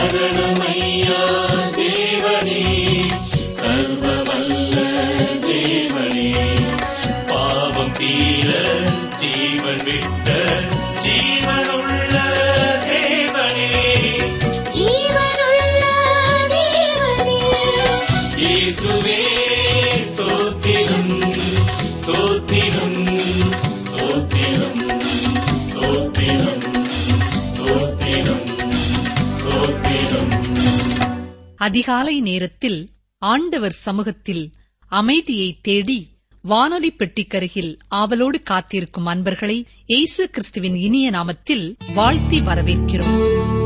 சரணமையா தேவனே, சர்வவல்ல தேவனே. பாவம் தீர ஜீவன் விட்ட ஜீவனுள்ள தேவனே, ஜீவனுள்ள தேவனே. இயேசுவே ஸ்தோத்திரம், ஸ்தோத்திரம், ஸ்தோத்திரம், ஸ்தோத்திரம், ஸ்தோத்திரம், ஸ்தோத்திரம். அதிகாலை நேரத்தில் ஆண்டவர் சமூகத்தில் அமைதியை தேடி வானொலி பெட்டிக்கருகில் ஆவலோடு காத்திருக்கும் அன்பர்களை இயேசு கிறிஸ்துவின் இனிய நாமத்தில் வாழ்த்தி வரவேற்கிறோம்.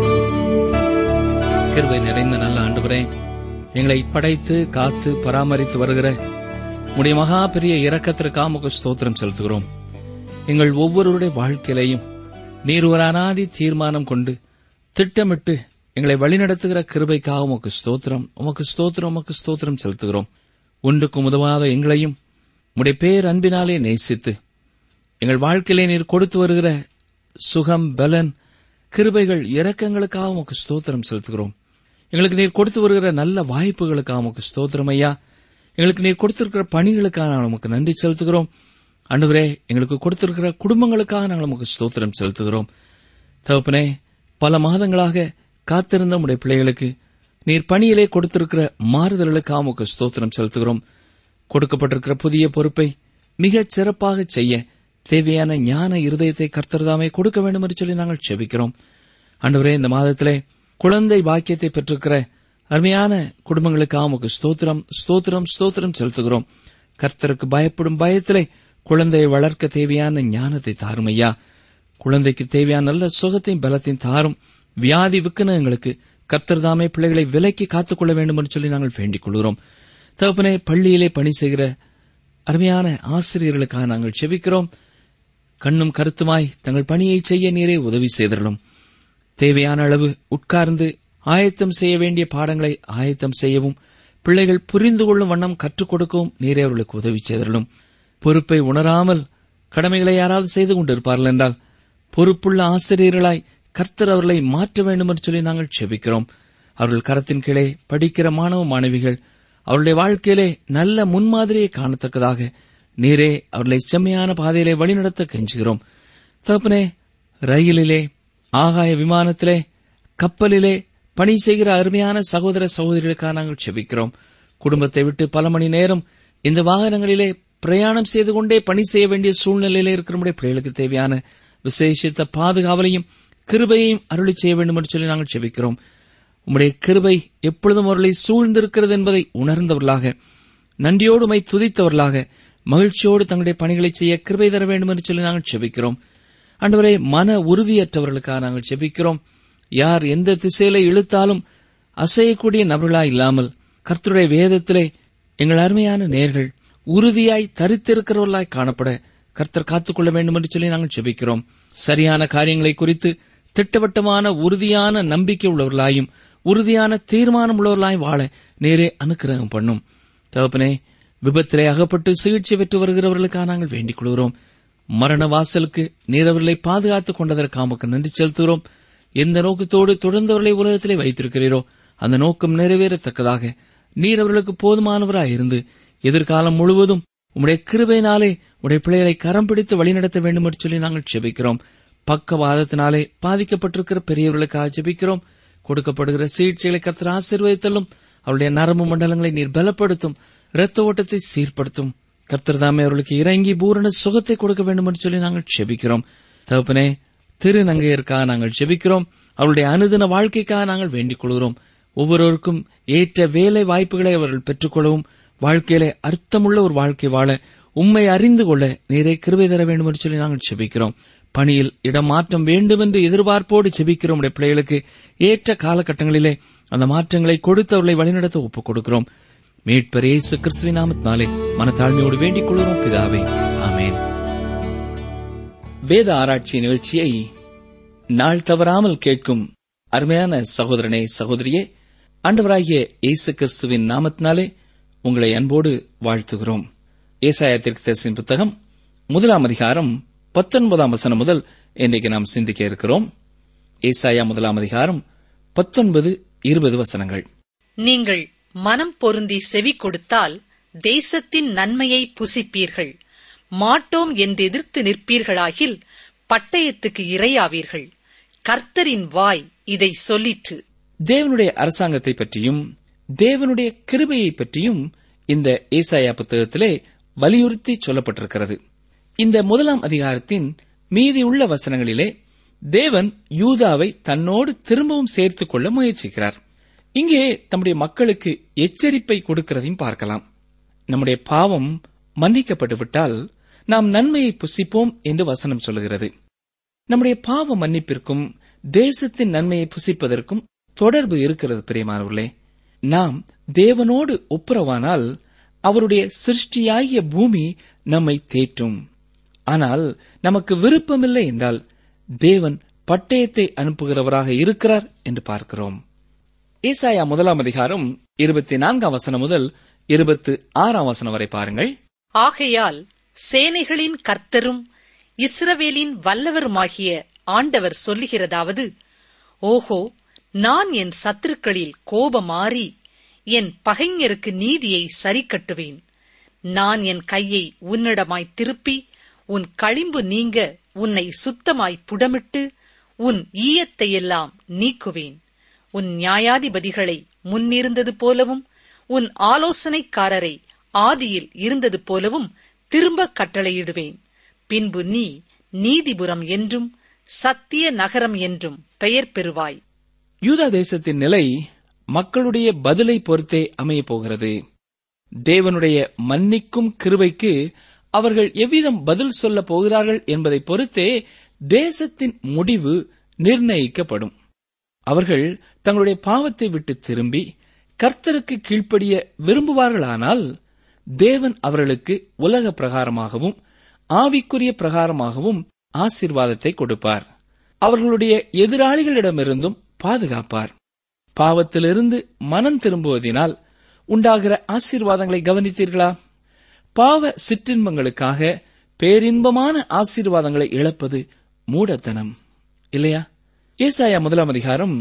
கிருபை நிறைந்த நல்ல ஆண்டவரே, எங்களை படைத்து காத்து பராமரித்து வருகிற உம்முடைய மகா பெரிய இரக்கத்திற்காக உமக்கு ஸ்தோத்திரம் செலுத்துகிறோம். எங்கள் ஒவ்வொருவருடைய வாழ்க்கையிலையும் நீர் ஒரு அநாதி தீர்மானம் கொண்டு திட்டமிட்டு எங்களை வழிநடத்துகிற கிருபைக்காக உமக்கு ஸ்தோத்திரம், உமக்கு ஸ்தோத்திரம், உமக்கு ஸ்தோத்திரம் செலுத்துகிறோம். ஒன்றுக்கும் உதவாத எங்களையும் உம்முடைய பேர் அன்பினாலே நேசித்து எங்கள் வாழ்க்கையிலே நீர் கொடுத்து வருகிற சுகம், பலன், கிருபைகள், இரக்கங்களுக்காக உமக்கு ஸ்தோத்திரம் செலுத்துகிறோம். எங்களுக்கு நீர் கொடுத்து வருகிற நல்ல வாய்ப்புகளுக்காக உமக்கு ஸ்தோத்திரம் ஐயா. எங்களுக்கு நீர் கொடுத்திருக்கிற பணிகளுக்காக நாங்கள் உமக்கு நன்றி செலுத்துகிறோம். ஆண்டவரே, எங்களுக்கு கொடுத்திருக்கிற குடும்பங்களுக்காக நாங்கள் உமக்கு ஸ்தோத்திரம் செலுத்துகிறோம். தகப்பனே, பல மாதங்களாக காத்திருந்த உடைய பிள்ளைகளுக்கு நீர் பணியிலே கொடுத்திருக்கிற மாறுதல்களுக்காக உமக்கு ஸ்தோத்திரம் செலுத்துகிறோம். கொடுக்கப்பட்டிருக்கிற புதிய பொறுப்பை மிகச் சிறப்பாக செய்ய தேவையான ஞான இருதயத்தை கர்த்தர்தாமே கொடுக்க வேண்டும் என்று சொல்லி நாங்கள் செபிக்கிறோம். ஆண்டவரே, இந்த மாதத்திலே குழந்தை பாக்கியத்தை பெற்றிருக்கிற அருமையான குடும்பங்களுக்காக உமக்கு ஸ்தோத்திரம், ஸ்தோத்திரம், ஸ்தோத்திரம் செலுத்துகிறோம். கர்த்தருக்கு பயப்படும் பயத்திலே குழந்தையை வளர்க்க தேவையான ஞானத்தை தாரும் ஐயா. குழந்தைக்கு தேவையான நல்ல சுகத்தையும் பலத்தையும் தாரும். வியாதி விக்கனங்களுக்கு கர்த்தர்தாமே பிள்ளைகளை விலக்கி காத்துக்கொள்ள வேண்டும் என்று சொல்லி நாங்கள் வேண்டிக் கொள்கிறோம். தகப்பனே, பள்ளியிலே பணி செய்கிற அருமையான ஆசிரியர்களுக்காக நாங்கள் செபிக்கிறோம். கண்ணும் கருத்துமாய் தங்கள் பணியை செய்ய நீரே உதவி செய்தரலும். தேவையான அளவு உட்கார்ந்து ஆயத்தம் செய்ய வேண்டிய பாடங்களை ஆயத்தம் செய்யவும், பிள்ளைகள் புரிந்து கொள்ளும் வண்ணம் கற்றுக் கொடுக்கவும் நீரே அவர்களுக்கு உதவி செய்தரலும். பொறுப்பை உணராமல் கடமைகளை யாராவது செய்து கொண்டிருப்பார்கள் என்றால் பொறுப்புள்ள ஆசிரியர்களாய் கர்த்தர் அவர்களை மாற்ற வேண்டும் என்று சொல்லி நாங்கள் செபிக்கிறோம். அவர்கள் கரத்தின் கீழே படிக்கிற மாணவ மாணவிகள் அவருடைய வாழ்க்கையிலே நல்ல முன்மாதிரியை காணத்தக்கதாக நீரே அவர்களை செம்மையான பாதையிலே வழிநடத்த கெஞ்சுகிறோம். தகப்பனே, ரயிலிலே, ஆகாய விமானத்திலே, கப்பலிலே பணி செய்கிற அருமையான சகோதர சகோதரிகளுக்காக நாங்கள் செபிக்கிறோம். குடும்பத்தை விட்டு பல மணி நேரம் இந்த வாகனங்களிலே பிரயாணம் செய்து கொண்டே பணி செய்ய வேண்டிய சூழ்நிலையிலே இருக்கிற பிள்ளைகளுக்கு தேவையான விசேஷித்த பாதுகாவலையும் கிருபையையும் அருளி செய்ய வேண்டும் என்று சொல்லி நாங்கள் செபிக்கிறோம். உம்முடைய கிருபை எப்பொழுதும் அவர்களை சூழ்ந்திருக்கிறது என்பதை உணர்ந்தவர்களாக, நன்றியோடு உம்மை துதித்தவர்களாக, மகிழ்ச்சியோடு தங்களுடைய பணிகளை செய்ய கிருபை தர வேண்டும் என்று சொல்லி நாங்கள் செபிக்கிறோம். ஆண்டவரே, மன உறுதியற்றவர்களுக்காக நாங்கள் செபிக்கிறோம். யார் எந்த திசையில இழுத்தாலும் அசையக்கூடிய நபர்களாய் இல்லாமல் கர்த்தருடைய வேதத்திலே எங்கள் அருமையான நேர்கள் உறுதியாய் தரித்திருக்கிறவர்களாய் காணப்பட கர்த்தர் காத்துக்கொள்ள வேண்டும் என்று சொல்லி நாங்கள் செபிக்கிறோம். சரியான காரியங்களை குறித்து திட்டவட்டமான உறுதியான நம்பிக்கை உள்ளவர்களாயும் உறுதியான தீர்மானம் உள்ளவர்களாய் வாழ நேரே அனுக்கிரகம் பண்ணும். தகப்பனே, விபத்திலே அகப்பட்டு சிகிச்சை பெற்று வருகிறவர்களுக்காக நாங்கள் வேண்டிக் கொள்கிறோம். மரண வாசலுக்கு நீர் அவர்களை பாதுகாத்துக் கொண்டதற்காக உமக்கு நன்றி செலுத்துகிறோம். எந்த நோக்கத்தோடு தொடர்ந்தவர்களை உலகத்திலே வைத்திருக்கிறீரோ அந்த நோக்கம் நிறைவேறத்தக்கதாக நீர் அவர்களுக்கு போதுமானவராயிருந்து எதிர்காலம் முழுவதும் உம்முடைய கிருபையினாலே உடைய பிள்ளைகளை கரம் பிடித்து வழிநடத்த வேண்டும் என்று சொல்லி நாங்கள் செபிக்கிறோம். பக்கவாதத்தினாலே பாதிக்கப்பட்டிருக்கிற பெரியவர்களுக்காக ஜெபிக்கிறோம். கொடுக்கப்படுகிற சிகிச்சைகளை கர்த்தர் ஆசீர்வதித்தலும், அவருடைய நரம்பு மண்டலங்களை நீர் பலப்படுத்தும், இரத்த ஓட்டத்தை சீர்படுத்தும். கர்த்தர் தாமே அவர்களுக்கு இறங்கி பூரண சுகத்தை கொடுக்க வேண்டும் என்று சொல்லி நாங்கள் ஜெபிக்கிறோம். தகப்பனே, திருநங்கையருக்காக நாங்கள் ஜெபிக்கிறோம். அவருடைய அனுதின வாழ்க்கைக்காக நாங்கள் வேண்டிக் கொள்கிறோம். ஒவ்வொருவருக்கும் ஏற்ற வேலை வாய்ப்புகளை அவர்கள் பெற்றுக்கொள்ளவும், வாழ்க்கையிலே அர்த்தமுள்ள ஒரு வாழ்க்கை வாழ உம்மை அறிந்து கொள்ள நீரே கிருபை தர வேண்டும் என்று சொல்லி நாங்கள் ஜெபிக்கிறோம். பணியில் இடமாற்றம் வேண்டும் என்று எதிர்பார்ப்போடு ஜெபிக்கிறோம். உடைய பிள்ளைகளுக்கு ஏற்ற காலகட்டங்களிலே அந்த மாற்றங்களை கொடுத்து அவர்களை வழிநடத்த ஒப்புக் கொடுக்கிறோம். மீட்பர் இயேசு கிறிஸ்துவின் நாமத்தினாலே மனத்தாழ்மையோடு வேண்டிக் கொள்கிறோம் பிதாவே, ஆமென். வேத ஆராய்ச்சி நிகழ்ச்சியை நாள் தவறாமல் கேட்கும் அருமையான சகோதரனே, சகோதரியே, ஆண்டவராகிய இயேசு கிறிஸ்துவின் நாமத்தினாலே உங்களை அன்போடு வாழ்த்துகிறோம். ஏசாயா தீர்க்கதரிசியின் புத்தகம் 1 அதிகாரம் 19 முதல் இன்றைக்கு நாம் சிந்திக்க இருக்கிறோம். ஏசாயா 1 அதிகாரம் 19, 20 வசனங்கள். நீங்கள் மனம் பொருந்தி செவி கொடுத்தால் தேசத்தின் நன்மையை புசிப்பீர்கள். மாட்டோம் என்று எதிர்த்து நிற்பீர்களாகில் பட்டயத்துக்கு இரையாவீர்கள். கர்த்தரின் வாய் இதை சொல்லிற்று. தேவனுடைய அரசாங்கத்தை பற்றியும் தேவனுடைய கிருபையை பற்றியும் இந்த ஏசாயா புத்தகத்திலே வலியுறுத்தி சொல்லப்பட்டிருக்கிறது. இந்த 1 அதிகாரத்தின் மீதியுள்ள வசனங்களிலே தேவன் யூதாவை தன்னோடு திரும்பவும் சேர்த்துக் கொள்ள முயற்சிக்கிறார். இங்கே தம்முடைய மக்களுக்கு எச்சரிப்பை கொடுக்கிறதையும் பார்க்கலாம். நம்முடைய பாவம் மன்னிக்கப்பட்டுவிட்டால் நாம் நன்மையை புசிப்போம் என்று வசனம் சொல்லுகிறது. நம்முடைய பாவ மன்னிப்பிற்கும் தேசத்தின் நன்மையை புசிப்பதற்கும் தொடர்பு இருக்கிறது. பிரியமானவர்களே, நாம் தேவனோடு ஒப்புரவானால் அவருடைய சிருஷ்டியாகிய பூமி நம்மை தேற்றும். ஆனால் நமக்கு விருப்பமில்லை என்றால் தேவன் பட்டயத்தை அனுப்புகிறவராக இருக்கிறார் என்று பார்க்கிறோம். ஏசாயா 1 அதிகாரம் 24 வசனம் முதல் 26 வசனம் வரை பாருங்கள். ஆகையால் சேனைகளின் கர்த்தரும் இஸ்ரவேலின் வல்லவருமாகிய ஆண்டவர் சொல்லுகிறதாவது, ஓஹோ, நான் என் சத்துருக்களில் கோபமாறி என் பகைஞருக்கு நீதியை சரிக்கட்டுவேன். நான் என் கையை உன்னிடமாய் திருப்பி உன் களிம்பு நீங்க உன்னை சுத்தமாய் புடமிட்டு உன் ஈயத்தையெல்லாம் நீக்குவேன். உன் நியாயாதிபதிகளை முன்னிருந்தது போலவும் உன் ஆலோசனைக்காரரை ஆதியில் இருந்தது போலவும் திரும்ப கட்டளையிடுவேன். பின்பு நீ நீதிபுரம் என்றும் சத்திய நகரம் என்றும் பெயர் பெறுவாய். யூதா தேசத்தின் நிலை மக்களுடைய பதிலை பொறுத்தே அமையப் போகிறது. தேவனுடைய மன்னிக்கும் கிருபைக்கு அவர்கள் எவ்விதம் பதில் சொல்லப் போகிறார்கள் என்பதை பொறுத்தே தேசத்தின் முடிவு நிர்ணயிக்கப்படும். அவர்கள் தங்களுடைய பாவத்தை விட்டு திரும்பி கர்த்தருக்கு கீழ்ப்படிய விரும்புவார்களானால் தேவன் அவர்களுக்கு உலக பிரகாரமாகவும் ஆவிக்குரிய பிரகாரமாகவும் ஆசீர்வாதத்தை கொடுப்பார். அவர்களுடைய எதிராளிகளிடமிருந்தும் பாதுகாப்பார். பாவத்திலிருந்து மனம் திரும்புவதினால் உண்டாகிற ஆசீர்வாதங்களை கவனித்தீர்களா? பாவ சிற்றின்பங்களுக்காக பேரின்பமான ஆசீர்வாதங்களை இழப்பது மூடத்தனம் இல்லையா? ஏசாயா 1 அதிகாரம்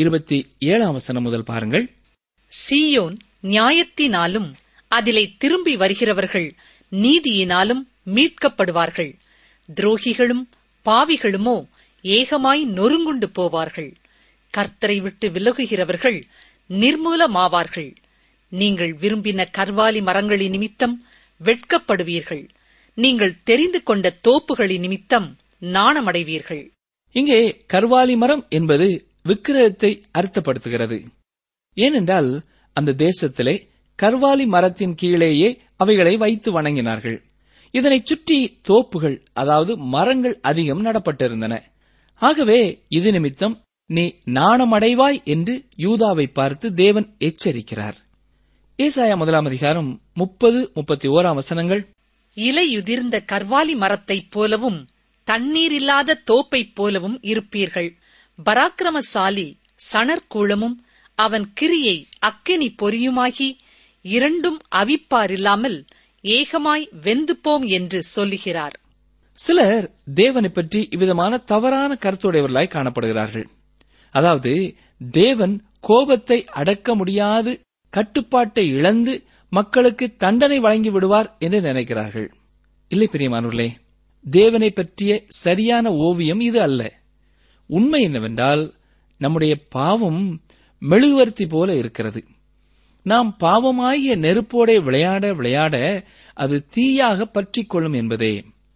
27 வசனம் முதல் பாருங்கள். சீயோன் நியாயத்தினாலும் அதிலே திரும்பி வருகிறவர்கள் நீதியினாலும் மீட்கப்படுவார்கள். துரோகிகளும் பாவிகளுமோ ஏகமாய் நொறுங்குண்டு போவார்கள். கர்த்தரை விட்டு விலகுகிறவர்கள் நிர்மூலமாவார்கள். நீங்கள் விரும்பின கர்வாலி மரங்களின் நிமித்தம் வெட்கப்படுவீர்கள். நீங்கள் தெரிந்து கொண்ட தோப்புகளின் நிமித்தம் நாணமடைவீர்கள். இங்கே கர்வாலி மரம் என்பது விக்கிரகத்தை அர்த்தப்படுத்துகிறது. ஏனென்றால் அந்த தேசத்திலே கர்வாலி மரத்தின் கீழேயே அவைகளை வைத்து வணங்கினார்கள். இதனைச் சுற்றி தோப்புகள், அதாவது மரங்கள் அதிகம் நடப்பட்டிருந்தன. ஆகவே இது நிமித்தம் நீ நாணமடைவாய் என்று யூதாவை பார்த்து தேவன் எச்சரிக்கிறார். ஏசாயா 1 அதிகாரம் 30-31 வசனங்கள். இலையுதிர்ந்த கர்வாலி மரத்தைப் போலவும் தண்ணீர் இல்லாத தோப்பைப் போலவும் இருப்பீர்கள். பராக்கிரமசாலி சணற்கூளமும் அவன் கிரியை அக்கினி பொறியுமாகி இரண்டும் அவிப்பாரில்லாமல் ஏகமாய் வெந்துப்போம் என்று சொல்லுகிறார். சிலர் தேவனை பற்றி இவ்விதமான தவறான கருத்துடையவர்களாய் காணப்படுகிறார்கள். அதாவது தேவன் கோபத்தை அடக்க முடியாது கட்டுப்பாட்டை இழந்து மக்களுக்கு தண்டனை வழங்கி விடுவார் என்று நினைக்கிறார்கள். இல்லை பிரியமானவர்களே, தேவனை பற்றிய சரியான ஓவியம் இது அல்ல. உண்மை என்னவென்றால் நம்முடைய பாவம் மெழுகுவர்த்தி போல இருக்கிறது. நாம் பாவமாகிய நெருப்போட விளையாட விளையாட அது தீயாக பற்றிக் கொள்ளும் என்பதே.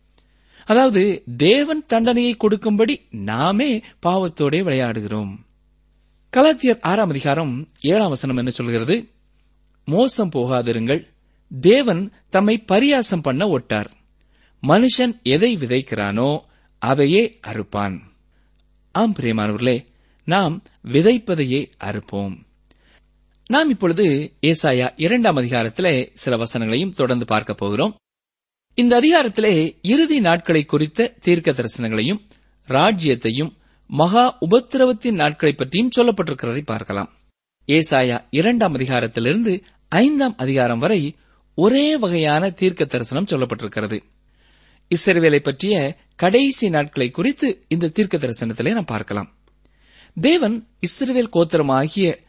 அதாவது தேவன் தண்டனையை கொடுக்கும்படி நாமே பாவத்தோட விளையாடுகிறோம். கலாத்தியர் 6 அதிகாரம் 7 வசனம் என்ன சொல்கிறது? மோசம் போகாதிருங்கள், தேவன் தம்மை பரியாசம் பண்ண ஒட்டார். மனுஷன் எதை விதைக்கிறானோ அதையே அறுப்பான். ஆம் பிரியமானவர்களே, நாம் விதைப்பதையே அறுப்போம். நாம் இப்பொழுது ஏசாயா 2 அதிகாரத்திலே சில வசனங்களையும் தொடர்ந்து பார்க்க போகிறோம். இந்த அதிகாரத்திலே இறுதி நாட்களை குறித்த தீர்க்க தரிசனங்களையும் ராஜ்யத்தையும் மகா உபத்திரவத்தின் நாட்களை பற்றியும் சொல்லப்பட்டிருக்கிறதை பார்க்கலாம். ஏசாயா 2 அதிகாரத்திலிருந்து 5 அதிகாரம் வரை ஒரே வகையான தீர்க்க தரிசனம் சொல்லப்பட்டிருக்கிறது. இஸ்ரவேலை பற்றிய கடைசி நாட்களை குறித்து இந்த தீர்க்க தரிசனத்திலே நாம் பார்க்கலாம். தேவன் இஸ்ரவேல் கோத்திரமாகிய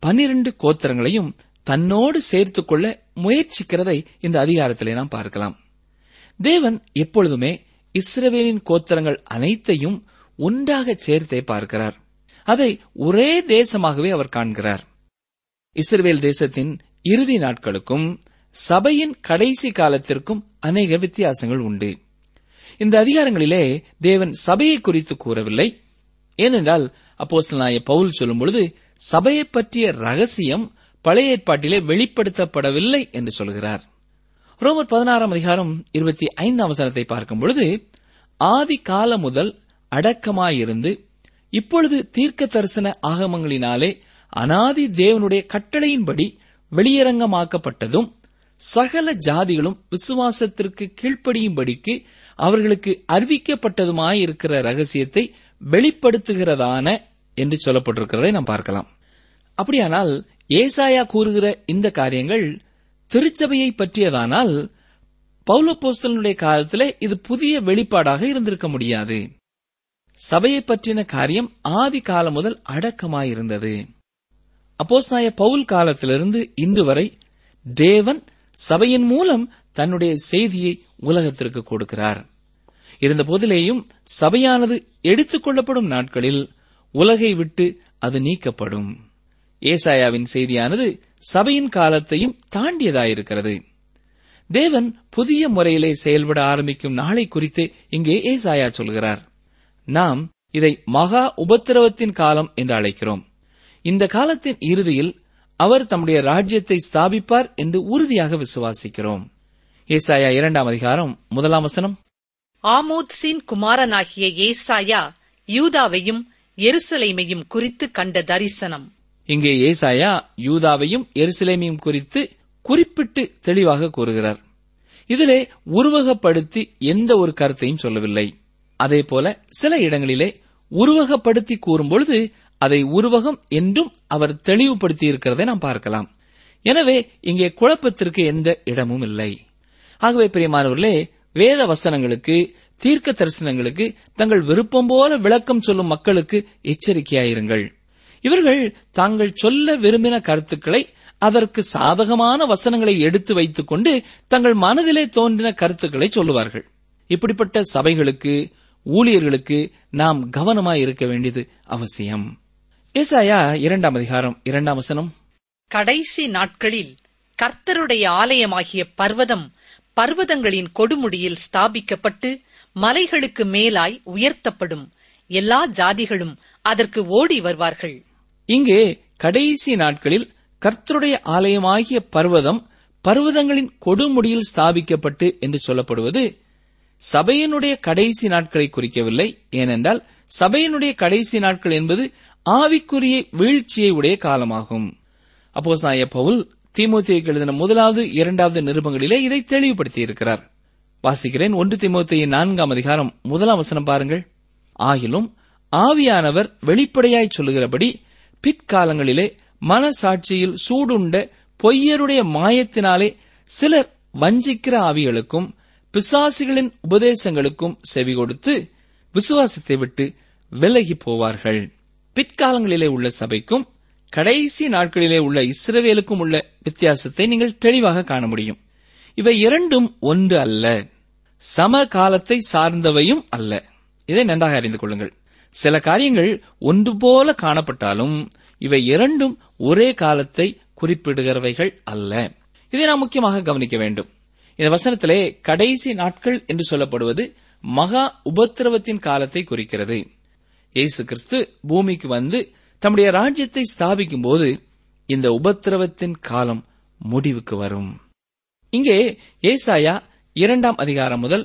12 கோத்திரங்களையும் தன்னோடு சேர்த்துக் கொள்ள முயற்சிக்கிறதை இந்த அதிகாரத்திலே நாம் பார்க்கலாம். தேவன் எப்பொழுதுமே இஸ்ரவேலின் கோத்திரங்கள் அனைத்தையும் ஒன்றாக சேர்த்தே பார்க்கிறார். அதை ஒரே தேசமாகவே அவர் காண்கிறார். இஸ்ரவேல் தேசத்தின் இறுதி நாட்களுக்கும் சபையின் கடைசி காலத்திற்கும் அநேக வித்தியாசங்கள் உண்டு. இந்த அதிகாரங்களிலே தேவன் சபையை குறித்து கூறவில்லை. ஏனென்றால் அப்போஸ்தலனாகிய பவுல் சொல்லும் பொழுது சபையை பற்றிய ரகசியம் பழைய ஏற்பாட்டிலே வெளிப்படுத்தப்படவில்லை என்று சொல்கிறார். ரோமர் 16 அதிகாரம் 25 வசனத்தை பார்க்கும் பொழுது, ஆதி காலம் முதல் அடக்கமாயிருந்து இப்பொழுது தீர்க்க தரிசன ஆகமங்களினாலே அனாதி தேவனுடைய கட்டளையின்படி வெளியரங்கமாக்கப்பட்டதும் சகல ஜாதிகளும் விசுவாசத்திற்கு கீழ்ப்படியும்படிக்கு அவர்களுக்கு அறிவிக்கப்பட்டதுமாயிருக்கிற ரகசியத்தை வெளிப்படுத்துகிறதான என்று சொல்லப்பட்டிருக்கிறதை நாம் பார்க்கலாம். அப்படியானால் ஏசாயா கூறுகிற இந்த காரியங்கள் திருச்சபையை பற்றியதானால் பவுலப்போஸ்தலனுடைய காலத்திலே இது புதிய வெளிப்பாடாக இருந்திருக்க முடியாது. சபையை பற்றின காரியம் ஆதி காலம் முதல் அடக்கமாயிருந்தது. அப்போஸ்தலனாகிய பவுல் காலத்திலிருந்து இன்று வரை தேவன் சபையின் மூலம் தன்னுடைய செய்தியை உலகத்திற்கு கொடுக்கிறார். இருந்த போதிலேயும் சபையானது எடுத்துக் கொள்ளப்படும் நாட்களில் உலகை விட்டு அது நீக்கப்படும். ஏசாயாவின் செய்தியானது சபையின் காலத்தையும் தாண்டியதாயிருக்கிறது. தேவன் புதிய முறையிலே செயல்பட ஆரம்பிக்கும் நாளை குறித்து இங்கே ஏசாயா சொல்கிறார். நாம் இதை மகா உபத்திரவத்தின் காலம் என்று அழைக்கிறோம். இந்த காலத்தின் இறுதியில் அவர் தம்முடைய ராஜ்யத்தை ஸ்தாபிப்பார் என்று உறுதியாக விசுவாசிக்கிறோம். ஏசாயா 2 அதிகாரம் 1 வசனம், ஆமோத்சின் குமாரனாகிய ஏசாயா யூதாவையும் எருசலேமையும் குறித்து கண்ட தரிசனம். இங்கே ஏசாயா யூதாவையும் எருசலேமையும் குறித்து குறிப்பிட்டு தெளிவாக கூறுகிறார். இதிலே உருவகப்படுத்தி எந்த ஒரு கருத்தையும் சொல்லவில்லை. அதேபோல சில இடங்களிலே உருவகப்படுத்தி கூறும்பொழுது அதை உருவகம் என்றும் அவர் தெளிவுபடுத்தி இருக்கிறதை நாம் பார்க்கலாம். எனவே இங்கே குழப்பத்திற்கு எந்த இடமும் இல்லை. ஆகவே பிரியமானவர்களே, வேத வசனங்களுக்கு தீர்க்க தரிசனங்களுக்கு தங்கள் விருப்பம் போல விளக்கம் சொல்லும் மக்களுக்கு எச்சரிக்கையாயிருங்கள். இவர்கள் தாங்கள் சொல்ல விரும்பின கருத்துக்களை அதற்கு சாதகமான வசனங்களை எடுத்து வைத்துக் கொண்டு தங்கள் மனதிலே தோன்றின கருத்துக்களை சொல்லுவார்கள். இப்படிப்பட்ட சபைகளுக்கு ஊழியர்களுக்கு நாம் கவனமாய் இருக்க வேண்டியது அவசியம். ஏசாயா 2 அதிகாரம் 2 வசனம், கடைசி நாட்களில் கர்த்தருடைய ஆலயமாகிய பர்வதம் பர்வதங்களின் கொடுமுடியில் ஸ்தாபிக்கப்பட்டு மலைகளுக்கு மேலாய் உயர்த்தப்படும். எல்லா ஜாதிகளும் அதற்கு ஓடி வருவார்கள். இங்கே கடைசி நாட்களில் கர்த்தருடைய ஆலயமாகிய பர்வதம் பர்வதங்களின் கொடுமுடியில் ஸ்தாபிக்கப்பட்டு என்று சொல்லப்படுவது சபையினுடைய கடைசி நாட்களை குறிக்கவில்லை. ஏனென்றால் சபையினுடைய கடைசி நாட்கள் என்பது ஆவிக்குரிய வீழ்ச்சியை உடைய காலமாகும். அப்போஸ்தலனாகிய பவுல் தீமோத்தேயுக்கு எழுதின 1, 2 நிருபங்களிலே இதை தெளிவுபடுத்தியிருக்கிறார். வாசிக்கிறேன். 1 தீமோத்தேயு 4 அதிகாரம் 1 வசனம் பாருங்கள். ஆகிலும் ஆவியானவர் வெளிப்படையாய் சொல்லுகிறபடி பிற்காலங்களிலே மனசாட்சியில் சூடுண்ட பொய்யருடைய மாயத்தினாலே சிலர் வஞ்சிக்கிற ஆவிகளுக்கும் பிசாசிகளின் உபதேசங்களுக்கும் செவி கொடுத்து விசுவாசத்தை விட்டு விலகி போவார்கள். பிற்காலங்களிலே உள்ள சபைக்கும் கடைசி நாட்களிலே உள்ள இஸ்ரவேலுக்கும் உள்ள வித்தியாசத்தை நீங்கள் தெளிவாக காண முடியும். இவை இரண்டும் ஒன்று அல்ல, சம காலத்தை சார்ந்தவையும் அல்ல. இதை நன்றாக அறிந்து கொள்ளுங்கள். சில காரியங்கள் ஒன்று போல காணப்பட்டாலும் இவை இரண்டும் ஒரே காலத்தை குறிப்பிடுகிறவைகள் அல்ல. இதை நாம் முக்கியமாக கவனிக்க வேண்டும். இந்த வசனத்திலே கடைசி நாட்கள் என்று சொல்லப்படுவது மகா உபத்திரவத்தின் காலத்தை குறிக்கிறது. இயேசு கிறிஸ்து பூமிக்கு வந்து தம்முடைய ராஜ்யத்தை ஸ்தாபிக்கும் போது இந்த உபத்திரவத்தின் காலம் முடிவுக்கு வரும். இங்கே ஏசாயா 2 அதிகாரம் முதல்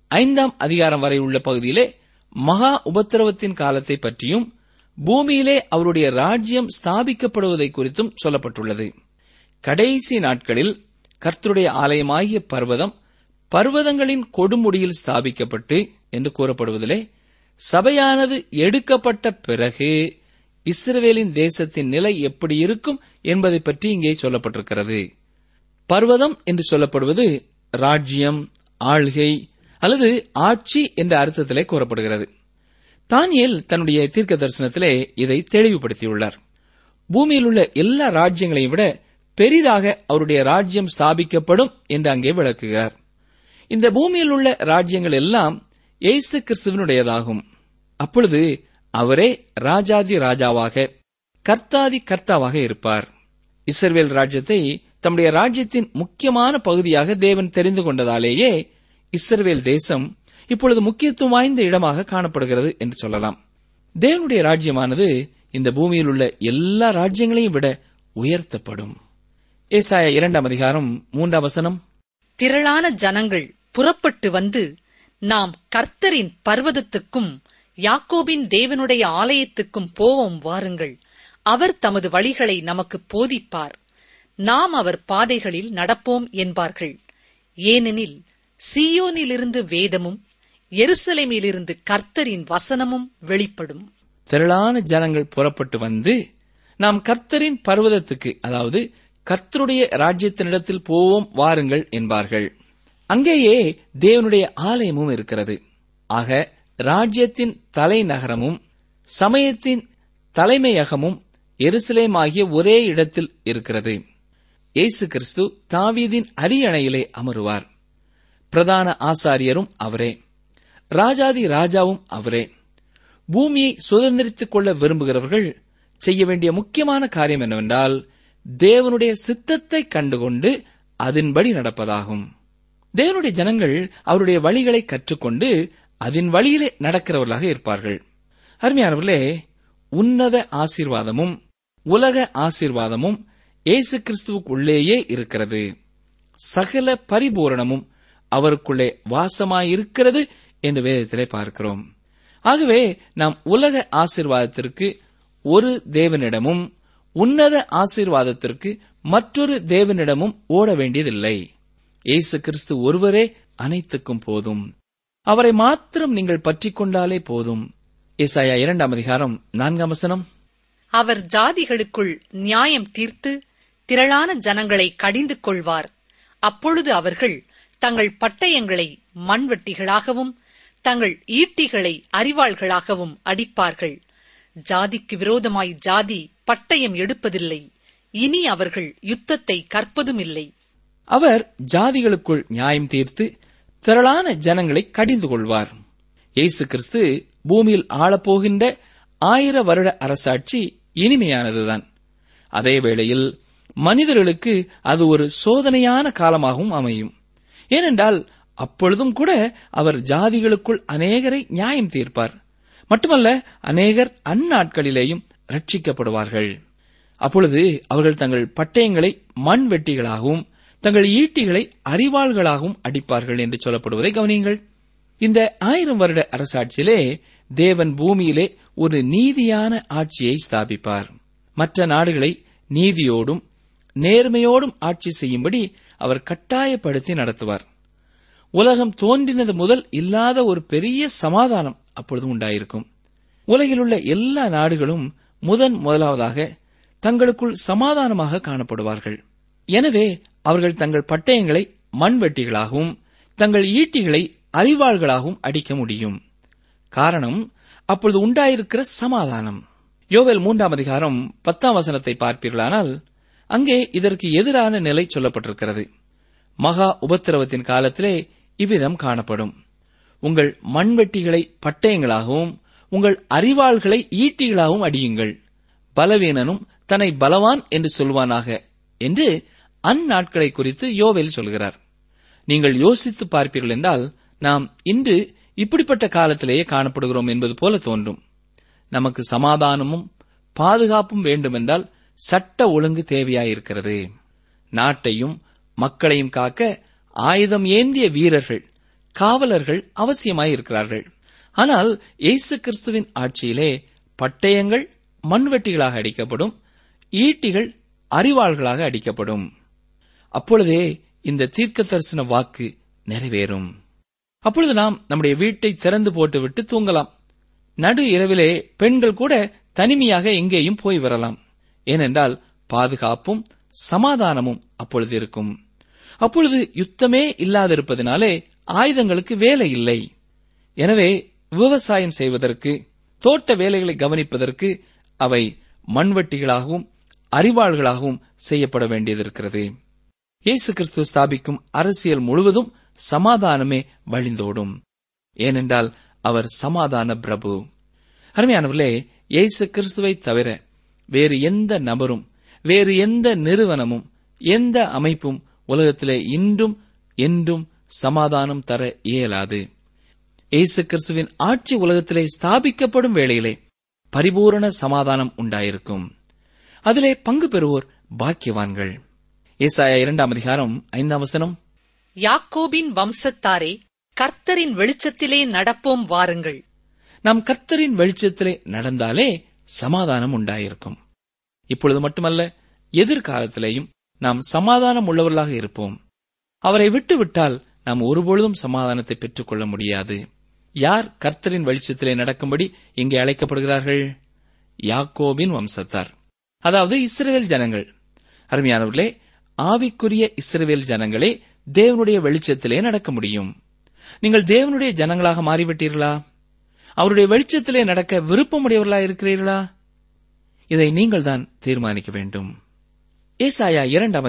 5 அதிகாரம் வரை உள்ள பகுதியிலே மகா உபத்திரவத்தின் காலத்தை பற்றியும் பூமியிலே அவருடைய ராஜ்யம் ஸ்தாபிக்கப்படுவதை குறித்தும் சொல்லப்பட்டுள்ளது. கடைசி நாட்களில் கர்த்தருடைய ஆலயமாகிய பர்வதம் பர்வதங்களின் கொடுமுடியில் ஸ்தாபிக்கப்பட்டு என்று கூறப்படுவதிலே சபையானது எடுக்கப்பட்ட பிறகு இஸ்ரவேலின் தேசத்தின் நிலை எப்படி இருக்கும் என்பதை பற்றி இங்கே சொல்லப்பட்டிருக்கிறது. பர்வதம் என்று சொல்லப்படுவது ராஜ்யம், ஆள்கை அல்லது ஆட்சி என்ற அர்த்தத்திலே கூறப்படுகிறது. தானியேல் தன்னுடைய தீர்க்க தரிசனத்திலே இதை தெளிவுபடுத்தியுள்ளார். பூமியில் உள்ள எல்லா ராஜ்யங்களையும் விட பெரிதாக அவருடைய ராஜ்யம் ஸ்தாபிக்கப்படும் என்று அங்கே விளக்குகிறார். இந்த பூமியில் உள்ள ராஜ்யங்கள் எல்லாம் இயேசு கிறிஸ்துவினுடையதாகும். அப்பொழுது அவரே ராஜாதி ராஜாவாக, கர்த்தாதி கர்த்தாவாக இருப்பார். இஸ்ரவேல் ராஜ்யத்தை தம்முடைய ராஜ்யத்தின் முக்கியமான பகுதியாக தேவன் தெரிந்து கொண்டதாலேயே இஸ்ரவேல் தேசம் இப்பொழுது முக்கியத்துவம் வாய்ந்த இடமாக காணப்படுகிறது என்று சொல்லலாம். தேவனுடைய ராஜ்யமானது இந்த பூமியில் உள்ள எல்லா ராஜ்யங்களையும் விட உயர்த்தப்படும். ஏசாயா 2:3 திரளான ஜனங்கள் புறப்பட்டு வந்து, நாம் கர்த்தரின் பர்வதத்துக்கும் யாக்கோபின் தேவனுடைய ஆலயத்துக்கும் போவோம் வாருங்கள். அவர் தமது வழிகளை நமக்கு போதிப்பார். நாம் அவர் பாதைகளில் நடப்போம் என்பார்கள். ஏனெனில் சீயோனிலிருந்து வேதமும் எருசலேமிலிருந்து கர்த்தரின் வசனமும் வெளிப்படும். திரளான ஜனங்கள் புறப்பட்டு வந்து, நாம் கர்த்தரின் பர்வதத்துக்கு, அதாவது கர்த்தருடைய ராஜ்யத்தினிடத்தில் போவோம் வாருங்கள் என்பார்கள். அங்கேயே தேவனுடைய ஆலயமும் இருக்கிறது. ஆக ராஜ்யத்தின் தலைநகரமும் சமயத்தின் தலைமையகமும் எருசலேம் ஆகிய ஒரே இடத்தில் இருக்கிறது. இயேசு கிறிஸ்து தாவீதின் அரியணையிலே அமருவார். பிரதான ஆசாரியரும் அவரே, ராஜாதி ராஜாவும் அவரே. பூமியை சுதந்திரித்துக் கொள்ள விரும்புகிறவர்கள் செய்ய வேண்டிய முக்கியமான காரியம் என்னவென்றால், தேவனுடைய சித்தத்தை கண்டுகொண்டு அதன்படி நடப்பதாகும். தேவனுடைய ஜனங்கள் அவருடைய வழிகளை கற்றுக்கொண்டு அதன் வழியிலே நடக்கிறவர்களாக இருப்பார்கள். அருமையானவர்களே, உன்னத ஆசீர்வாதமும் உலக ஆசீர்வாதமும் இயேசு கிறிஸ்துவுக்குள்ளேயே இருக்கிறது. சகல பரிபூரணமும் அவருக்குள்ளே வாசமாயிருக்கிறது என்று வேதத்திலே பார்க்கிறோம். ஆகவே நாம் உலக ஆசீர்வாதத்திற்கு ஒரு தேவனிடமும் உன்னத ஆசீர்வாதத்திற்கு மற்றொரு தேவனிடமும் ஓட வேண்டியதில்லை. இயேசு கிறிஸ்து ஒருவரே அனைத்துக்கும் போதும். அவரை மாத்திரம் நீங்கள் பற்றிக் கொண்டாலே போதும். ஏசாயா 2:4 அவர் ஜாதிகளுக்குள் நியாயம் தீர்த்து திரளான ஜனங்களை கடிந்து கொள்வார். அப்பொழுது அவர்கள் தங்கள் பட்டயங்களை மண்வெட்டிகளாகவும் தங்கள் ஈட்டிகளை அரிவாள்களாகவும் அடிப்பார்கள். ஜாதிக்கு விரோதமாய் ஜாதி பட்டயம் எடுப்பதில்லை. இனி அவர்கள் யுத்தத்தை கற்பதுமில்லை. அவர் ஜாதிகளுக்குள் நியாயம் தீர்த்து திரளான ஜனங்களை கடிந்து கொள்வார். இயேசு கிறிஸ்து பூமியில் ஆளப்போகின்ற 1000 வருட அரசாட்சி இனிமையானதுதான். அதே வேளையில் மனிதர்களுக்கு அது ஒரு சோதனையான காலமாகவும் அமையும். ஏனென்றால் அப்பொழுதும் கூட அவர் ஜாதிகளுக்குள் அநேகரை நியாயம் தீர்ப்பார். மட்டுமல்ல, அநேகர் அந்நாட்களிலேயும் ரட்சிக்கப்படுவார்கள். அப்பொழுது அவர்கள் தங்கள் பட்டயங்களை மண் வெட்டிகளாகவும் தங்கள் ஈட்டிகளை அரிவாள்களாகவும் அடிப்பார்கள் என்று சொல்லப்படுவதை கவனியுங்கள். இந்த 1000 வருட அரசாட்சியிலே தேவன் பூமியிலே ஒரு நீதியான ஆட்சியை ஸ்தாபிப்பார். மற்ற நாடுகளை நீதியோடும் நேர்மையோடும் ஆட்சி செய்யும்படி அவர் கட்டாயப்படுத்தி நடத்துவார். உலகம் தோன்றினது முதல் இல்லாத ஒரு பெரிய சமாதானம் அப்பொழுது உண்டாயிருக்கும். உலகிலுள்ள எல்லா நாடுகளும் முதலாவதாக தங்களுக்குள் சமாதானமாக காணப்படுவார்கள். எனவே அவர்கள் தங்கள் பட்டயங்களை மண்வெட்டிகளாகவும் தங்கள் ஈட்டிகளை அரிவாள்களாகவும் அடிக்க முடியும். காரணம், அப்பொழுது உண்டாயிருக்கிற சமாதானம். யோவேல் 3:10 பார்ப்பீர்களானால் அங்கே இதற்கு எதிரான நிலை சொல்லப்பட்டிருக்கிறது. மகா உபத்திரவத்தின் காலத்திலே இவ்விதம் காணப்படும். உங்கள் மண்வெட்டிகளை பட்டயங்களாகவும் உங்கள் அரிவாள்களை ஈட்டிகளாகவும் அடியுங்கள். பலவீனனும் தன்னை பலவான் என்று சொல்வானாக என்று அந்நாட்களை குறித்து யோவேல் சொல்கிறார். நீங்கள் யோசித்து பார்ப்பீர்கள் என்றால், நாம் இன்று இப்படிப்பட்ட காலத்திலேயே காணப்படுகிறோம் என்பது போல தோன்றும். நமக்கு சமாதானமும் பாதுகாப்பும் வேண்டுமென்றால் சட்ட ஒழுங்கு தேவையாயிருக்கிறது. நாட்டையும் மக்களையும் காக்க ஆயுதம் ஏந்திய வீரர்கள், காவலர்கள் அவசியமாயிருக்கிறார்கள். ஆனால் இயேசு கிறிஸ்துவின் ஆட்சியிலே பட்டயங்கள் மண்வெட்டிகளாக அடிக்கப்படும், ஈட்டிகள் அரிவாள்களாக அடிக்கப்படும். அப்பொழுதே இந்த தீர்க்க தரிசன வாக்கு நிறைவேறும். அப்பொழுது நாம் நம்முடைய வீட்டை திறந்து போட்டுவிட்டு தூங்கலாம். நடு இரவிலே பெண்கள் கூட தனிமையாக எங்கேயும் போய் வரலாம். ஏனென்றால் பாதுகாப்பும் சமாதானமும் அப்பொழுது இருக்கும். அப்பொழுது யுத்தமே இல்லாதிருப்பதினாலே ஆயுதங்களுக்கு வேலை இல்லை. எனவே விவசாயம் செய்வதற்கு, தோட்ட வேலைகளை கவனிப்பதற்கு அவை மண்வெட்டிகளாகவும் அறிவாள்களாகவும் செய்யப்பட வேண்டியதிருக்கிறது. இயேசு கிறிஸ்து ஸ்தாபிக்கும் அரசியல் முழுவதும் சமாதானமே வழிந்தோடும். ஏனென்றால் அவர் சமாதான பிரபு. அருமையானவர்களே, இயேசு கிறிஸ்துவை தவிர வேறு எந்த நபரும், வேறு எந்த நிறுவனமும், எந்த அமைப்பும் உலகத்திலே இன்றும் என்றும் சமாதானம் தர இயலாது. இயேசு கிறிஸ்துவின் ஆட்சி உலகத்திலே ஸ்தாபிக்கப்படும் வேளையிலே பரிபூரண சமாதானம் உண்டாயிருக்கும். அதிலே பங்கு பெறுவோர் பாக்கியவான்கள். ஏசாயா 2:5 யாக்கோபின் வம்சத்தாரே, கர்த்தரின் வெளிச்சத்திலே நடப்போம் வாருங்கள். நாம் கர்த்தரின் வெளிச்சத்திலே நடந்தாலே சமாதானம் உண்டாயிருக்கும். இப்பொழுது மட்டுமல்ல, எதிர்காலத்திலேயும் நாம் சமாதானம் உள்ளவர்களாக இருப்போம். அவரை விட்டுவிட்டால் நாம் ஒருபொழுதும் சமாதானத்தை பெற்றுக் கொள்ள முடியாது. யார் கர்த்தரின் வெளிச்சத்திலே நடக்கும்படி இங்கே அழைக்கப்படுகிறார்கள்? யாக்கோபின் வம்சத்தார், அதாவது இஸ்ரவேல் ஜனங்கள். அருமையானவர்களே, ஆவிக்குரிய இஸ்ரவேல் ஜனங்களே தேவனுடைய வெளிச்சத்திலே நடக்க முடியும். நீங்கள் தேவனுடைய ஜனங்களாக மாறிவிட்டீர்களா? அவருடைய வெளிச்சத்திலே நடக்க விருப்பமுடையவர்களா இருக்கிறீர்களா? இதை நீங்கள் தான் தீர்மானிக்க வேண்டும். ஏசாயா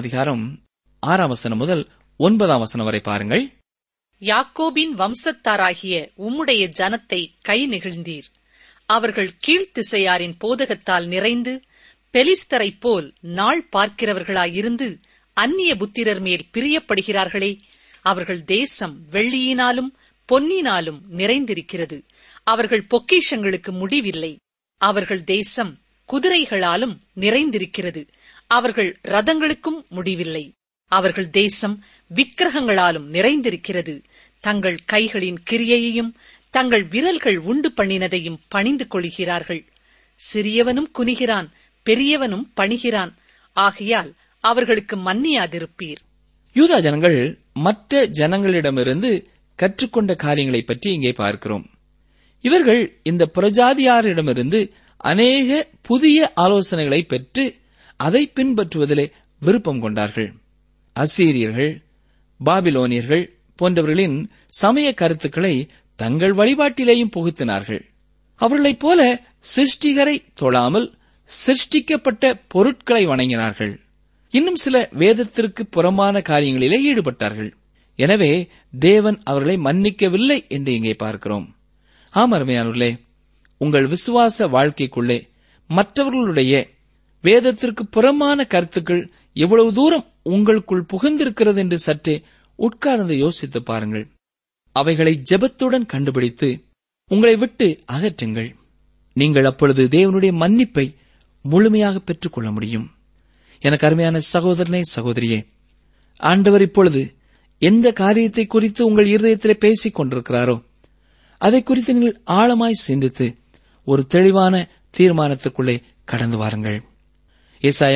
2:6 முதல் 9 வரை பாருங்கள். யாக்கோபின் வம்சத்தாராகிய உம்முடைய ஜனத்தை கை நெகிழ்ந்தீர். அவர்கள் கீழ்த்திசையாரின் போதகத்தால் நிறைந்து பெலிஸ்தரைப் போல் நாள் பார்க்கிறவர்களாயிருந்து அந்நிய புத்திரர் மேல் பிரியப்படுகிறார்களே. அவர்கள் தேசம் வெள்ளியினாலும் பொன்னினாலும் நிறைந்திருக்கிறது. அவர்கள் பொக்கிஷங்களுக்கு முடிவில்லை. அவர்கள் தேசம் குதிரைகளாலும் நிறைந்திருக்கிறது. அவர்கள் ரதங்களுக்கும் முடிவில்லை. அவர்கள் தேசம் விக்கிரகங்களாலும் நிறைந்திருக்கிறது. தங்கள் கைகளின் கிரியையையும் தங்கள் விரல்கள் உண்டு பண்ணினதையும் பணிந்து கொள்கிறார்கள். சிறியவனும் குனிகிறான், பெரியவனும் பணிகிறான். ஆகையால் அவர்களுக்கு மன்னியாதிருப்பீர். யூதா ஜனங்கள் மற்ற ஜனங்களிடமிருந்து கற்றுக்கொண்ட காரியங்களை பற்றி இங்கே பார்க்கிறோம். இவர்கள் இந்த புறஜாதியாரிடமிருந்து அநேக புதிய ஆலோசனைகளை பெற்று அதை பின்பற்றுவதிலே விருப்பம் கொண்டார்கள். அசீரியர்கள், பாபிலோனியர்கள் போன்றவர்களின் சமய கருத்துக்களை தங்கள் வழிபாட்டிலேயும் புகுத்தினார்கள். அவர்களைப் போல சிருஷ்டிகரை தொழாமல் சிருஷ்டிக்கப்பட்ட பொருட்களை வணங்கினார்கள். இன்னும் சில வேதத்திற்கு புறம்பான காரியங்களிலே ஈடுபட்டார்கள். எனவே தேவன் அவர்களை மன்னிக்கவில்லை என்று இங்கே பார்க்கிறோம். அருமையானவர்களே, உங்கள் விசுவாச வாழ்க்கைக்குள்ளே மற்றவர்களுடைய வேதத்திற்கு புறமான கருத்துக்கள் எவ்வளவு தூரம் உங்களுக்குள் புகுந்திருக்கிறது என்று சற்றே உட்கார்ந்து யோசித்து பாருங்கள். அவைகளை ஜெபத்துடன் கண்டுபிடித்து உங்களை விட்டு அகற்றுங்கள். நீங்கள் அப்பொழுது தேவனுடைய மன்னிப்பை முழுமையாக பெற்றுக் கொள்ள முடியும். எனக்கு அருமையான சகோதரனே, சகோதரியே, ஆண்டவர் இப்பொழுது எந்த காரியத்தை குறித்து உங்கள் இருதயத்திலே பேசிக் கொண்டிருக்கிறாரோ அதை குறித்து நீங்கள் ஆழமாய் சிந்தித்து ஒரு தெளிவான தீர்மானத்துக்குள்ளே கடந்து வாருங்கள். ஏசாயா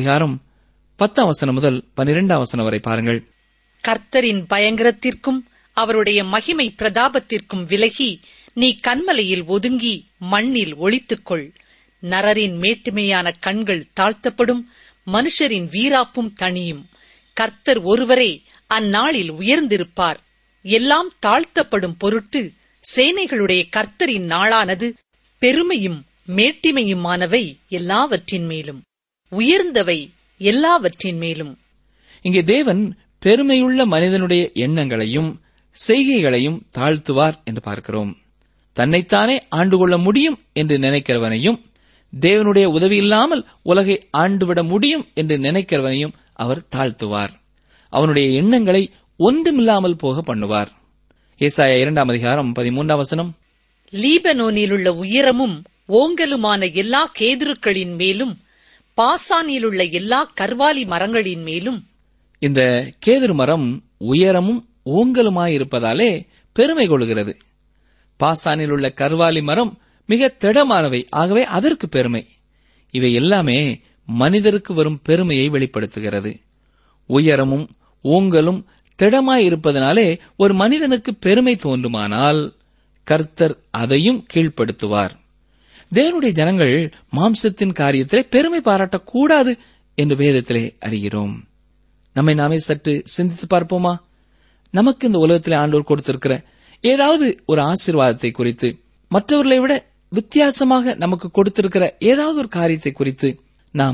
2:10 முதல் 12 வரை பாருங்கள். கர்த்தரின் பயங்கரத்திற்கும் அவருடைய மகிமை பிரதாபத்திற்கும் விலகி நீ கன்மலையில் ஒதுங்கி மண்ணில் ஒளித்துக்கொள். நரரின் மேட்டுமையான கண்கள் தாழ்த்தப்படும், மனுஷரின் வீராப்பும் தணியும். கர்த்தர் ஒருவரே அந்நாளில் உயர்ந்திருப்பார். எல்லாம் தாழ்த்தப்படும் பொருட்டு சேனைகளுடைய கர்த்தரின் நாளானது பெருமையும் மேட்டிமையுமானவை எல்லாவற்றின் மேலும், உயர்ந்தவை எல்லாவற்றின் மேலும். இங்கே தேவன் பெருமையுள்ள மனிதனுடைய எண்ணங்களையும் செய்கைகளையும் தாழ்த்துவார் என்று பார்க்கிறோம். தன்னைத்தானே ஆண்டுகொள்ள முடியும் என்று நினைக்கிறவனையும், தேவனுடைய உதவி இல்லாமல் உலகை ஆண்டுவிட முடியும் என்று நினைக்கிறவனையும் அவர் தாழ்த்துவார். அவனுடைய எண்ணங்களை ஒன்றுமில்லாமல் போக பண்ணுவார். ஏசாயா 2:13 லீபனோனிலுள்ள உயரமும் ஓங்கலுமான எல்லா கேதுருக்களின் மேலும் பாசானிலுள்ள எல்லா கர்வாலி மரங்களின் மேலும். இந்த கேதுரு மரம் உயரமும் ஓங்கலுமாயிருப்பதாலே பெருமை கொள்கிறது. பாசானில் உள்ள கர்வாலி மரம் மிக திடமானவை, ஆகவே அதற்கு பெருமை. இவை எல்லாமே மனிதருக்கு வரும் பெருமையை வெளிப்படுத்துகிறது. உயரமும் ஓங்கலும் திடமாயிருப்பதனாலே ஒரு மனிதனுக்கு பெருமை தோன்றுமானால் கர்த்தர் அதையும் கீழ்ப்படுத்துவார். தேவனுடைய ஜனங்கள் மாம்சத்தின் காரியத்திலே பெருமை பாராட்டக்கூடாது என்று வேதத்திலே அறிகிறோம். நம்மை நாமே சற்று சிந்தித்து பார்ப்போமா? நமக்கு இந்த உலகத்திலே ஆண்டவர் கொடுத்திருக்கிற ஏதாவது ஒரு ஆசீர்வாதத்தை குறித்து, மற்றவர்களை விட வித்தியாசமாக நமக்கு கொடுத்திருக்கிற ஏதாவது ஒரு காரியத்தை குறித்து நாம்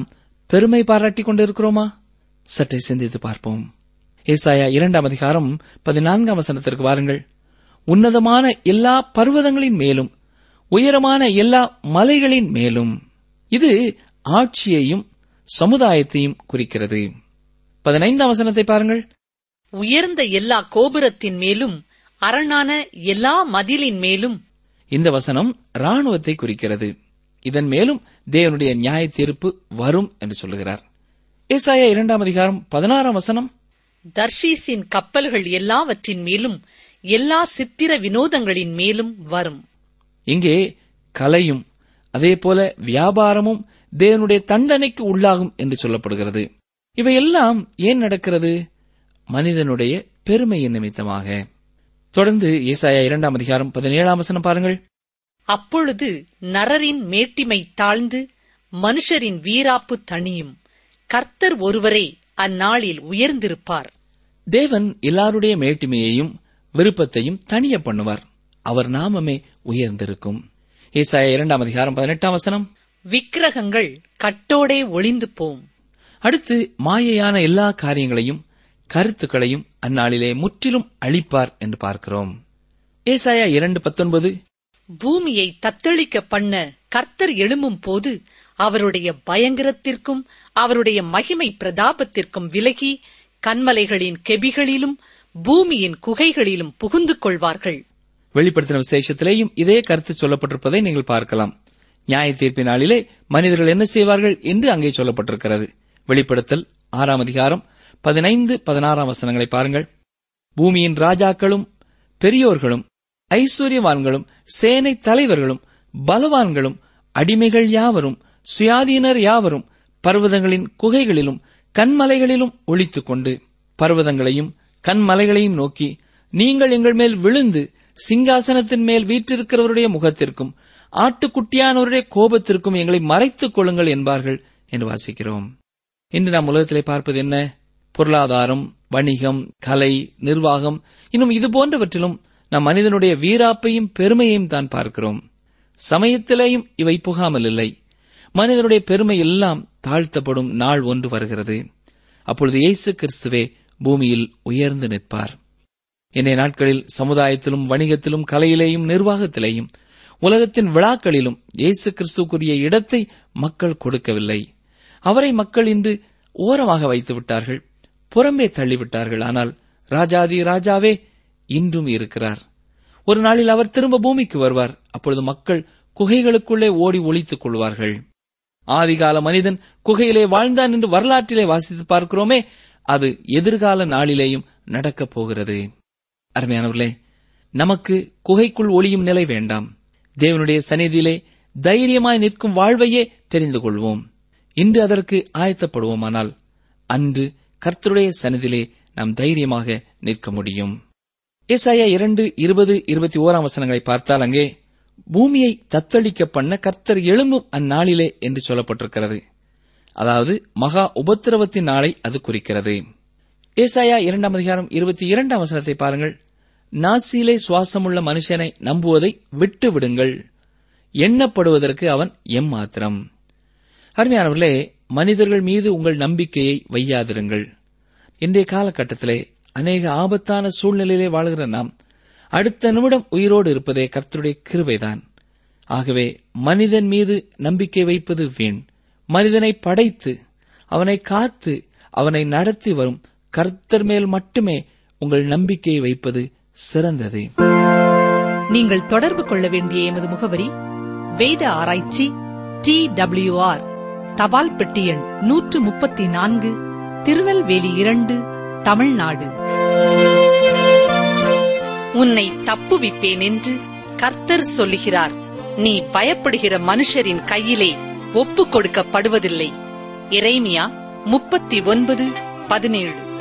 பெருமை பாராட்டிக் கொண்டிருக்கிறோமா? சற்றே சிந்தித்து பார்ப்போம். ஏசாயா 2ஆம் அதிகாரம் 14ஆம் வசனத்திற்கு வாருங்கள். உன்னதமான எல்லா பர்வதங்களின் மேலும் உயரமான எல்லா மலைகளின் மேலும். இது ஆட்சியையும் சமுதாயத்தையும் குறிக்கிறது. 15ஆம் வசனத்தை பாருங்கள். உயர்ந்த எல்லா கோபுரத்தின் மேலும் அரணான எல்லா மதிலின் மேலும். இந்த வசனம் ராணுவத்தை குறிக்கிறது. இதன் மேலும் தேவனுடைய நியாய தீர்ப்பு வரும் என்று சொல்லுகிறார். ஏசாயா 2ஆம் அதிகாரம் 16ஆம் வசனம். தர்ஷீஸின் கப்பல்கள் எல்லாவற்றின் மேலும் எல்லா சித்திர வினோதங்களின் மேலும் வரும். இங்கே கலையும் அதேபோல வியாபாரமும் தேவனுடைய தண்டனைக்கு உள்ளாகும் என்று சொல்லப்படுகிறது. இவையெல்லாம் ஏன் நடக்கிறது? மனிதனுடைய பெருமையின் நிமித்தமாக. தொடர்ந்து ஏசாயா 2ஆம் அதிகாரம் 17ஆம் வசனம் பாருங்கள். அப்பொழுது நரரின் மேட்டிமை தாழ்ந்து மனுஷரின் வீராப்பு தணியும். கர்த்தர் ஒருவரே அந்நாளில் உயர்ந்திருப்பார். தேவன் எல்லாருடைய மேட்டிமையையும் விருப்பத்தையும் தணிய பண்ணுவார். அவர் நாமமே உயர்ந்திருக்கும். ஏசாயா 2ஆம் அதிகாரம் 18ஆம் வசனம். விக்கிரகங்கள் கட்டோடே ஒளிந்து போம். அடுத்து மாயையான எல்லா காரியங்களையும் கருத்துக்களையும் அந்நாளிலே முற்றிலும் அழிப்பார் என்று பார்க்கிறோம். ஏசாயா 2:19. பூமியை தத்தளிக்க பண்ண கர்த்தர் எழும்பும் போது அவருடைய பயங்கரத்திற்கும் அவருடைய மகிமை பிரதாபத்திற்கும் விலகி கன்மலைகளின் கெபிகளிலும் பூமியின் குகைகளிலும் புகுந்து கொள்வார்கள். வெளிப்படுத்தின விசேஷத்திலேயும் இதே கருத்து சொல்லப்பட்டிருப்பதை நீங்கள் பார்க்கலாம். நியாய தீர்ப்பின் நாளிலே மனிதர்கள் என்ன செய்வார்கள் என்று அங்கே சொல்லப்பட்டிருக்கிறது. வெளிப்படுத்தல் 6ஆம் அதிகாரம் 15-16 வசனங்களை பாருங்கள். பூமியின் ராஜாக்களும் பெரியோர்களும் ஐஸ்வர்யவான்களும் சேனை தலைவர்களும் பலவான்களும் அடிமைகள் யாவரும் சுயாதீனர் யாவரும் பர்வதங்களின் குகைகளிலும் கன்மலைகளிலும் ஒளித்துக் கொண்டு பர்வதங்களையும் கன்மலைகளையும் நோக்கி, நீங்கள் எங்கள் மேல் விழுந்து சிங்காசனத்தின் மேல் வீற்றிருக்கிறவருடைய முகத்திற்கும் ஆட்டுக்குட்டியானவருடைய கோபத்திற்கும் எங்களை மறைத்துக் கொள்ளுங்கள் என்பார்கள் என்று வாசிக்கிறோம். இன்று நாம் உலகத்திலே பார்ப்பது என்ன? பொருளாதாரம், வணிகம், கலை, நிர்வாகம், இன்னும் இதுபோன்றவற்றிலும் நம் மனிதனுடைய வீராப்பையும் பெருமையையும் தான் பார்க்கிறோம். சமயத்திலேயும் இவை புகாமல் இல்லை. மனிதனுடைய பெருமை எல்லாம் தாழ்த்தப்படும் நாள் ஒன்று வருகிறது. அப்பொழுது இயேசு கிறிஸ்துவே பூமியில் உயர்ந்து நிற்பார். இன்றைய நாட்களில் சமுதாயத்திலும் வணிகத்திலும் கலையிலேயும் நிர்வாகத்திலேயும் உலகத்தின் விழாக்களிலும் இயேசு கிறிஸ்துக்குரிய இடத்தை மக்கள் கொடுக்கவில்லை. அவரை மக்கள் இன்று ஓரமாக வைத்து விட்டார்கள், புறம்பே தள்ளிவிட்டார்கள். ஆனால் ராஜாதி ராஜாவே இன்றும் இருக்கிறார். ஒரு நாளில் அவர் திரும்ப பூமிக்கு வருவார். அப்பொழுது மக்கள் குகைகளுக்குள்ளே ஓடி ஒளித்துக் கொள்வார்கள். ஆதிகால மனிதன் குகையிலே வாழ்ந்தான் என்று வரலாற்றிலே வாசித்து பார்க்கிறோமே, அது எதிர்கால நாளிலேயும் நடக்கப் போகிறது. அருமையானவர்களே, நமக்கு குகைக்குள் ஒளியும் நிலை வேண்டாம். தேவனுடைய சந்நிதியிலே தைரியமாய் நிற்கும் வாழ்வையே தெரிந்து கொள்வோம். இன்று அதற்கு ஆயத்தப்படுவோமானால் அன்று கர்த்தருடைய சந்நிதியிலே நாம் தைரியமாக நிற்க முடியும். ஏசாயா 2:20-21 வசனங்களை பார்த்தால் அங்கே பூமியை தத்தளிக்க பண்ண கர்த்தர் எழும்பும் அந்நாளிலே என்று சொல்லப்பட்டிருக்கிறது. அதாவது மகா உபத்திரவத்தின் நாளை அது குறிக்கிறது. ஏசாயா 2ஆம் அதிகாரம் 22ஆம் வசனத்தை பாருங்கள். நாசியிலே சுவாசமுள்ள மனுஷனை நம்புவதை விட்டு விடுங்கள், எண்ணப்படுவதற்கு அவன் எம்மாத்திரம். அருமையானவர்களே, மனிதர்கள் மீது உங்கள் நம்பிக்கையை வையாதிருங்கள். இன்றைய காலகட்டத்திலே அநேக ஆபத்தான சூழ்நிலையிலே வாழ்கிற நாம் அடுத்த நிமிடம் உயிரோடு இருப்பதே கர்த்தருடைய கிருபைதான். ஆகவே மனிதன் மீது நம்பிக்கை வைப்பது வீண். மனிதனை படைத்து அவனை காத்து அவனை நடத்தி வரும் கர்த்தர் மேல் மட்டுமே உங்கள் நம்பிக்கையை வைப்பது சிறந்தது. நீங்கள் தொடர்பு கொள்ள வேண்டிய எமது முகவரி: வேத ஆராய்ச்சி, TWR, தபால் பெட்டி எண் 134, திருநெல்வேலி 2, தமிழ்நாடு. உன்னை தப்புவிப்பேன் என்று கர்த்தர் சொல்லுகிறார். நீ பயப்படுகிற மனுஷரின் கையிலே ஒப்புக் கொடுக்கப்படுவதில்லை. எரேமியா 39:17.